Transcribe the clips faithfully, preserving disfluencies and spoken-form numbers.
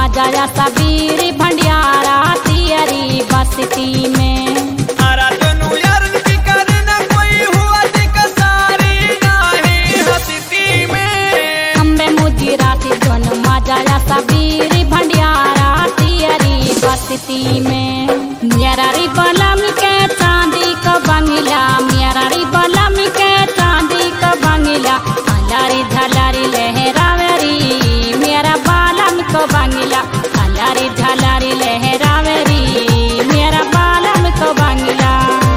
मजा सबीर भंडियारा तियरी बस्ती में। अम्बे मुझी राती जोन मजा सबीर भंडियारा तियरी बस्ती में। मेरा री बलम के चांदी का बंगला, मेरा री बलम के चांदी का बंगला, अलारी झलारी लहरावेरी मेरा बालम को बंगला, अलारी झलारी लहरावेरी मेरा बालम को बंगला।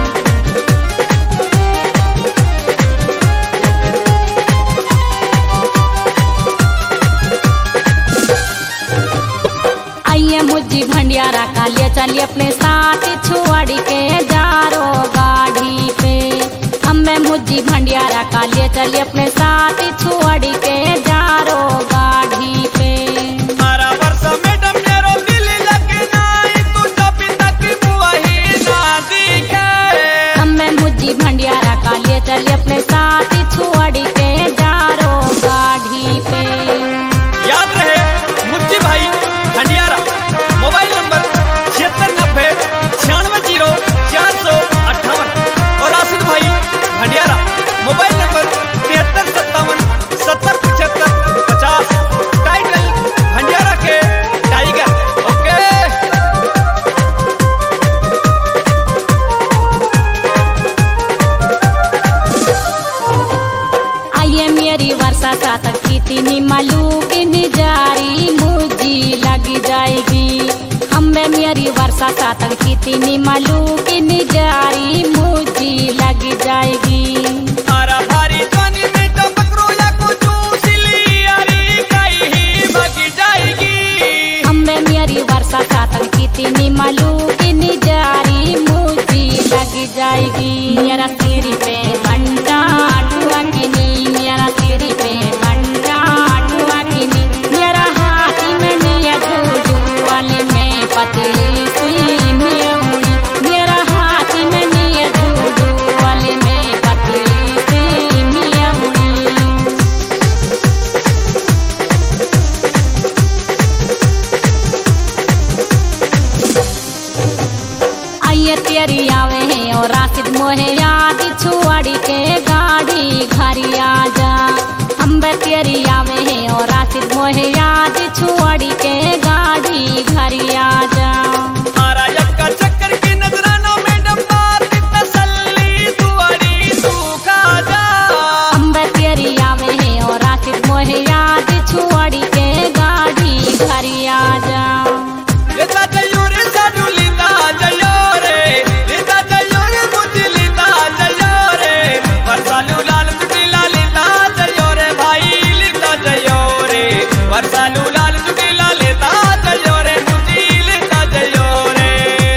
आइए मुझी भंडियारा का ले चलिए अपने साथ छोड़ के जारो गाड़ी पे। अम्बे मुझी भंडियारा का ले चलिए अपने साथ छोड़ के जारो गाड़ी पे। अम्बे मुझी भंडियारा का ले चलिए अपने साथ छोड़ के जारो गाड़ी पे। याद रहे मुझी भाई भंडियारा, मोबाइल नंबर छिहत्तर नब्बे छियानवे जीरो चार सौ अट्ठावन और राशिद भाई भंडियारा मोबाइल नंबर तिहत्तर सत्तावन सत्तर पचहत्तर पचास। टाइटल भंडियारा के टाइगर। ओके आइए मेरी वर्षा सातक की तीनी मालू की निजारी मुझी लग जाएगी। अम्बे मेरी वर्षा सातक की तीनी मालू की निजारी मुझी लग जाएगी। आरा भारी जानी में तो पकड़ो या कुछ सिली यारी कहीं ही भाग जाएगी। अम्बे मेरी वर्षा सातक की तीनी मालू की निजारी मुझी लग जाएगी। मेरा सिर पे घंटा टुआकिनी, मेरा सिर पे घंटा टुआकिनी, मेरा हाथ में निया झूझू वाले में पतली सुई मेउनी, मेरा हाथ में निया झूझू वाले में पतली सुई मेउनी। आइए तेरी आवे हैं और राशिद मोहे याद छुआड़ी के गाड़ी घरी आजा। अम्बे तेरी आवे हैं और राशिद मोहे याद छुआड़ी के गाड़ी घरी आजा। आरा यक्का चक्कर की नजरानों में डब्बा तसल्ली दुआरी तू खा जा। अम्बे तेरी आवे हैं और राशिद मोहे याद छुआड़ी के गाड़ी घरी आजा। लेता जयो रे साडू लीता जयो रे, लेता जयो रे मुझे लीता जयो रे, वर्षालू लाल चुटीला लीता जयो रे भाई लीता जयो रे, वर्षालू लाल चुटीला लेता जयो रे मुझे लीता जयो रे।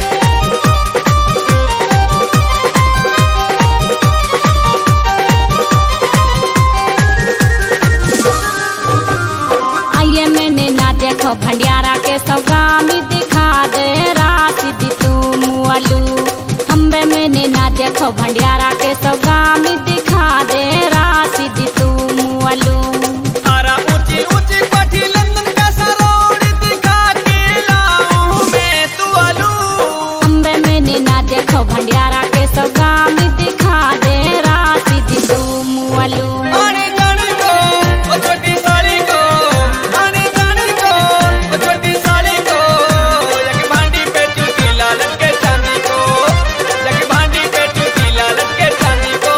आइए मैंने ना देखो भंडियारा के सौगामी दिखा दे राशिद तू मुअलू। अम्बे मैंने ना देखो भंडियारा के सौगामी दिखा दे राशिद तू मुअलू। आरा ऊंची ऊंची पाठी लंदन का सरोड़ दिखा के लाऊं मैं तू आलू। अम्बे मैंने ना देखो भंडियारा के सौगामी दिखा दे राशिद तू मुअलू। आने जाने को ओ छोटी साड़ी को, आने जाने को ओ छोटी साड़ी को, यकी भांडी पे चुकी लालच के चांदी को, यकी भांडी पे चुकी लालच के चांदी को।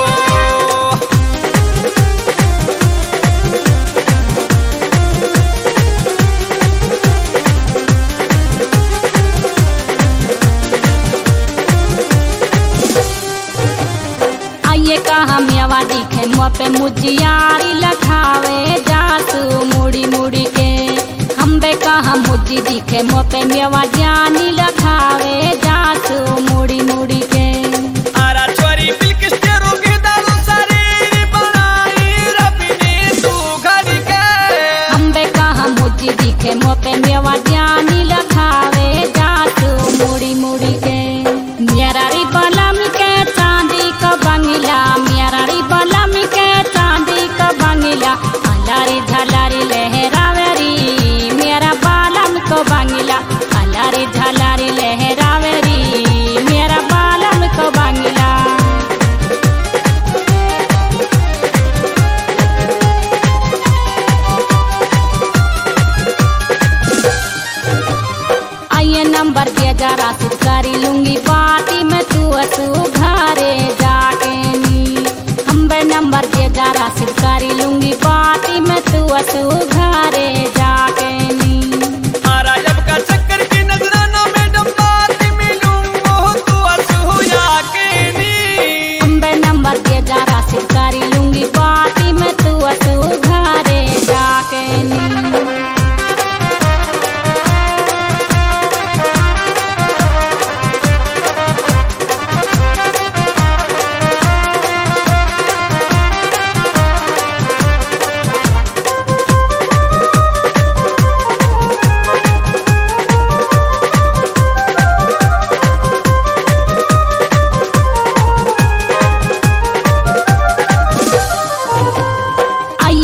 आइए कहा मेवा दिखे मुँह पे मुझियारी लखावे जासू मुड़ी मुड़ी के। अम्बे कहा मुझी दिखे मुँह पे मेवा जानी लखावे जासू मुड़ी मुड़ी के। आरा छोरी बिल्किस तेरू के दारू शरीर बनाई रबी ने तू घर के। अम्बे कहा मुझी दिखे मुँह पे मेवा जानी लखावे जासू मुड़ी मुड़ी के। मेरा री बलम के चांदी का बंगला, मेरा री बलम के चांदी का बंगला, अलारी झलारी लहरावेरी मेरा बालम को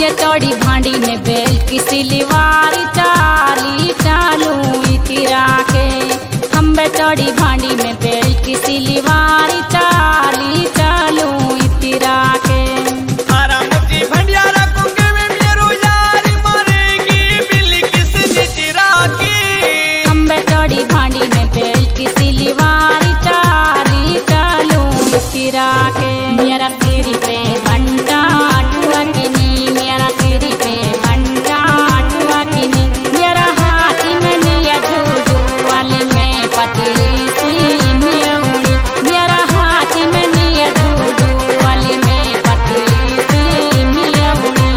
आइए चौड़ी भांडी में बेल की सिलवारी चाली चालू इतिरा के। खम्बे चौड़ी भांडी में बेल की सिलवारी चाली चालू इतिरा के। आरा मुझी भंडियारा कुंगे में मेरो यारी मारेगी बिल्ली किसने चिरा की। खम्बे चौड़ी भांडी में बेल की सिलवारी चाली चालू इतिरा के। मेरा सिर पे घंटा टुआ किनी, मेरा सिर पे घंटा टुआ किनी। मेरा हाथ में लिया झूझू वाली में पतली सी मेउनी। मेरा हाथ में लिया झूझू वाली में पतली सी मेउनी।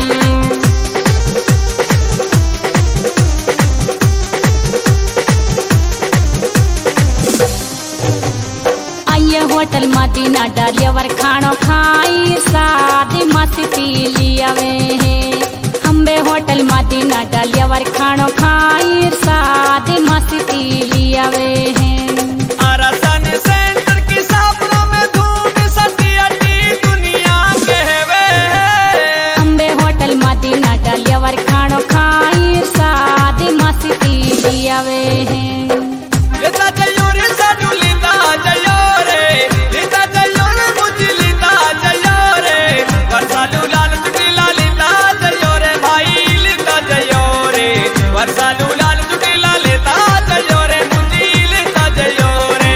आइए होटल मदीना डालियावर खानो खाई शादी मस्ती लियावे है। खम्बे होटल मदीना डालियावर खानो खाई शादी मस्ती लियावे है। आरा सन सेंटर की सापरों में धूम सती अटी दुनिया कहवे। खम्बे होटल मदीना डालियावर खानो खाई शादी मस्ती लियावे है। लेता जयो रे साडू लीता जयो रे, लीता जयो रे मुझी लीता जयो रे। वर्षालू लाल चुटीला लीता जयो रे भाई लीता जयो रे। वर्षालू लाल चुटीला लीता जयो रे मुझी लीता जयो रे।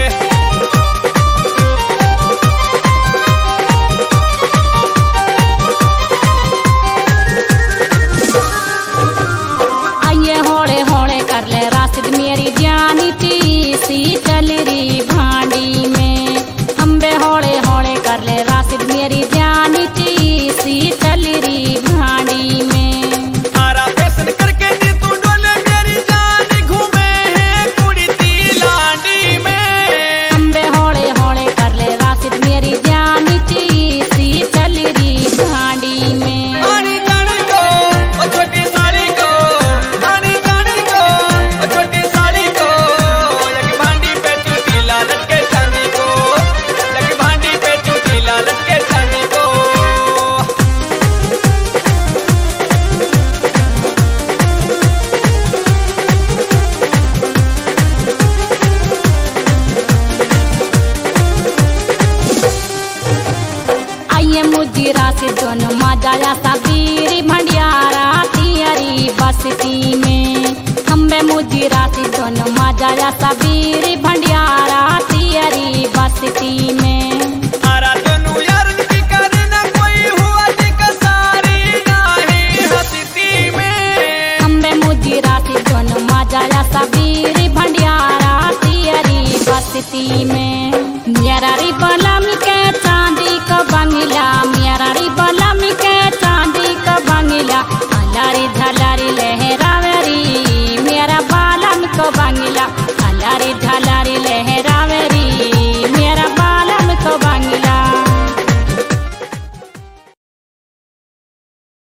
आइए होड़े होड़े कर ले राशिद मेरी जानी सी चल रही भांडी में। खम्बे होड़े होड़े कर ले राशिद मेरी जानी सी चल रही भांडी में। आरा फैशन करके नी तू डोले मेरी जान घूमे है कुड़ी ती लांडी में। खम्बे होड़े होड़े कर ले राशिद मेरी जानी सी चल रही भांडी में। आनी जानी को ओ छोटी साड़ी को, आनी जानी को ओ छोटी साड़ी को। लगी भांडी पे चूटी लालच के चांदी को, लगी भांडी पे चूटी लालच के चांदी को। आइए मुझी राशि दोनों मजाया सबीरी भंडियारा तियरी बस्ती में। खम्बे मुझी राशि दोनों मजाया सबीरी भंडियारा तियरी बस्ती में। आरा दोनों यार की करे ना कोई हुआ जी का सारी नाही हस्ती में। खम्बे मुझी राशि दोनों मजाया सबीरी भंडियारा तियरी बस्ती में। मेरा री बलम के